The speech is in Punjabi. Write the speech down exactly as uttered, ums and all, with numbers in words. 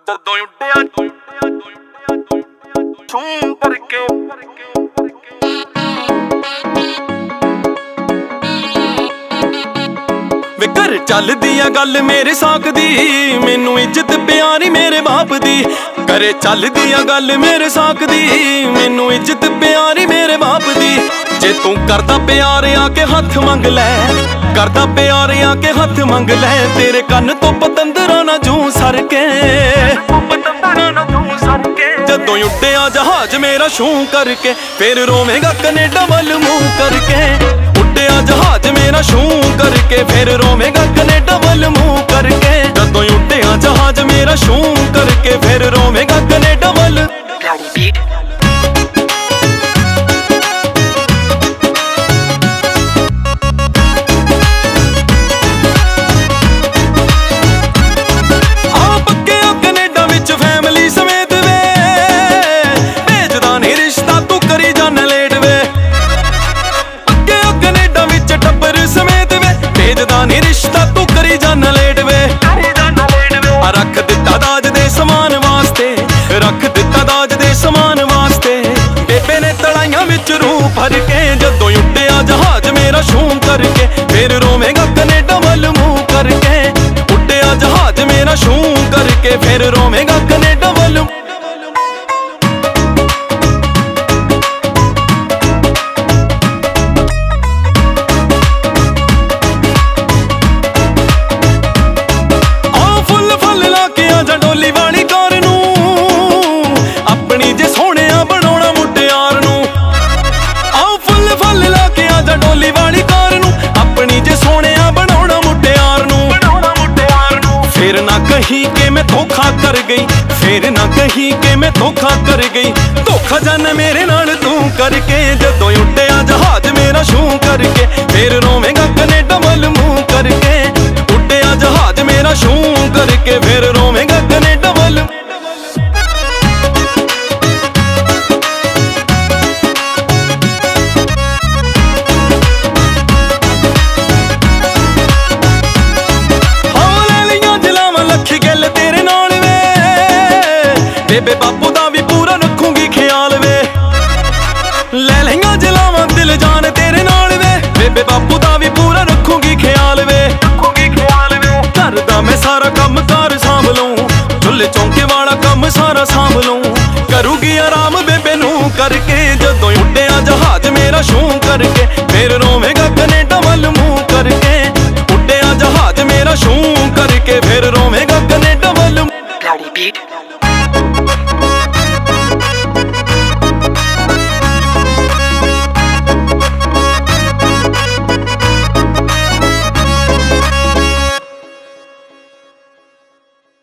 ਜਦੋਂ ਉੱਡਿਆ ਛੂੰ ਕਰਕੇ ਵੇ ਘਰ ਚੱਲਦੀ ਆ ਗੱਲ ਮੇਰੇ ਸਾਕ ਦੀ, ਮੈਨੂੰ ਇੱਜ਼ਤ ਪਿਆਰੀ ਮੇਰੇ ਬਾਪ ਦੀ। ਘਰੇ ਚੱਲਦੀ ਆ ਗੱਲ ਮੇਰੇ ਸਾਕ ਦੀ, ਮੈਨੂੰ ਇੱਜ਼ਤ ਪਿਆਰੀ ਮੇਰੇ ਬਾਪ ਦੀ। ਜੇ ਤੂੰ ਕਰਦਾ ਪਿਆਰ ਆ ਕੇ ਹੱਥ ਮੰਗ ਲੈ, ਕਰਦਾ ਪਿਆਰ ਆ ਕੇ ਹੱਥ ਮੰਗ ਲੈ। ਤੇਰੇ ਕੰਨ ਤੋਂ ਪਤੰਦਰਾਂ ਨਾ ਜੂੰ ਸਰ ਕੇ, ਪਤੰਦਰਾਂ ਨਾ ਜੂੰ ਸਰ ਕੇ। ਜਦੋਂ ਉੱਡਿਆ ਜਹਾਜ਼ ਮੇਰਾ ਛੂੰ ਕਰਕੇ, ਫੇਰ ਰੋਵੇਂਗਾ ਕੈਨੇਡਾ ਵੱਲ ਮੂੰਹ ਕਰਕੇ। ਉੱਡਿਆ ਜਹਾਜ਼ ਮੇਰਾ ਛੂੰ ਕਰਕੇ, ਫੇਰ ਰੋਵੇਂਗਾ ਕੈਨੇਡਾ ਵੱਲ ਮੂੰਹ ਕਰਕੇ। ਜਦੋਂ ਉੱਡਿਆ ਜਹਾਜ਼ ਮੇਰਾ ਛੂੰ ਕਰਕੇ, ਫੇਰ ਰੋਵੇਂਗਾ ਕੈਨੇਡਾ ਵੱਲ। ਨੀ ਰਿਸ਼ਤਾ ਤੂੰ ਕਰੀ ਜਾਨ ਲੇਟ ਵੇ, ਰੱਖ ਦਿੱਤਾ ਦਾਜ ਦੇ ਸਮਾਨ ਵਾਸਤੇ, ਰੱਖ ਦਿੱਤਾ ਦਾਜ ਦੇ ਸਮਾਨ ਵਾਸਤੇ। ਬੇਬੇ ਨੇ ਤਲਾਈਆਂ ਵਿੱਚ ਰੂਹ ਭਰ ਕੇ, ਜਦੋਂ ਉੱਡਿਆ ਜਹਾਜ਼ ਮੇਰਾ ਛੂੰ ਕਰਕੇ, ਫੇਰ ਰੋਵੇਂਗਾ ਕੈਨੇਡਾ ਵੱਲ ਮੂੰਹ ਕਰਕੇ। ਉੱਡਿਆ ਜਹਾਜ਼ ਮੇਰਾ ਛੂੰ ਕਰਕੇ, ਫੇਰ ਰੋਵੇਂਗਾ ਕੈਨੇਡਾ ਵੱਲ। ਫੇਰ ਨਾ ਕਹੀਂ ਕਿ ਮੈਂ ਧੋਖਾ ਕਰ ਗਈ, ਫੇਰ ਨਾ ਕਹੀਂ ਕਿ ਮੈਂ ਧੋਖਾ ਕਰ ਗਈ। ਧੋਖਾ ਜਾਨ ਮੇਰੇ ਨਾਲ ਤੂੰ ਕਰਕੇ, ਜਦੋਂ ਉੱਡਿਆ ਜਹਾਜ਼ ਮੇਰਾ ਛੂੰ ਕਰਕੇ, ਫੇਰ ਰੋਵੇਂਗਾ ਕੈਨੇਡਾ ਵੱਲ ਮੂੰਹ ਕਰਕੇ। ਉੱਡਿਆ ਜਹਾਜ਼ ਮੇਰਾ ਛੂੰ ਕਰਕੇ, ਫੇਰ ਰੋਵੇਂਗਾ ਕੈਨੇਡਾ ਵੱਲ। ਬੇਬੇ ਬਾਪੂ ਦਾ ਵੀ ਪੂਰਾ ਰੱਖੂਗੀ ਖਿਆਲ ਵੇ, ਲੈ ਲਈਆਂ ਜਲਾਵਾਂ ਦਿਲ ਜਾਨ ਤੇਰੇ ਨਾਲ ਵੇ। ਬੇਬੇ ਬਾਪੂ ਦਾ ਵੀ ਪੂਰਾ ਰੱਖੂਗੀ ਖਿਆਲ ਵੇ, ਰੱਖੂਗੀ ਖਿਆਲ ਵੇ। ਘਰ ਦਾ ਮੈਂ ਸਾਰਾ ਕੰਮ ਕਾਰ ਸਾਂਭ ਲਊਂ, ਚੁੱਲ੍ਹੇ ਚੌਂਕੇ ਵਾਲਾ ਕੰਮ ਸਾਰਾ ਸਾਂਭ ਲਊਂ। ਕਰੂਗੀ ਆਰਾਮ ਬੇਬੇ ਨੂੰ ਕਰਕੇ, ਜਦੋਂ ਉੱਡਿਆ ਜਹਾਜ਼ ਮੇਰਾ ਛੂੰ ਕਰਕੇ,